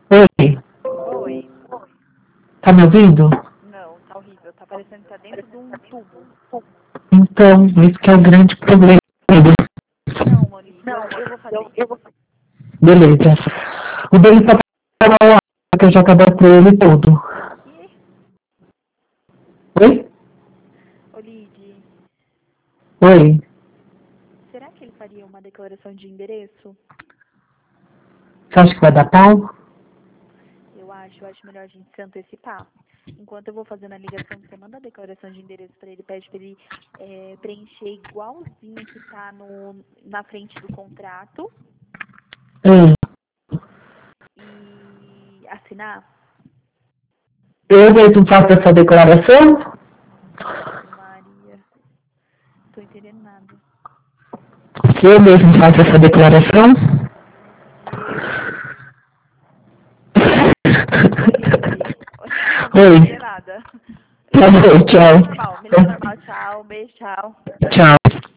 Oi, Oi. tá me ouvindo? Não, tá horrível. Tá parecendo que tá dentro de um tubo. Então, esse que é o grande problema. Não, Olívia, eu vou fazer. Beleza. O dele tá para lá, que eu já cadastrei ele todo. Que? Oi? Olívia, Oi. será que ele faria uma declaração de endereço? Você acha que vai dar pau? Eu acho melhor a gente se antecipar. Enquanto eu vou fazendo a ligação, você manda a declaração de endereço pra ele, pede pra ele preencher igualzinho que tá na frente do contrato Hum. e assinar. Eu mesmo faço essa declaração? Ave Maria, tô entendendo nada. Eu mesmo faço essa declaração? Jesus. Olivia, não tô Oi. entendendo nada. Tá bom, Me liga normal, tchau. tchau, beijo, tchau. Tchau.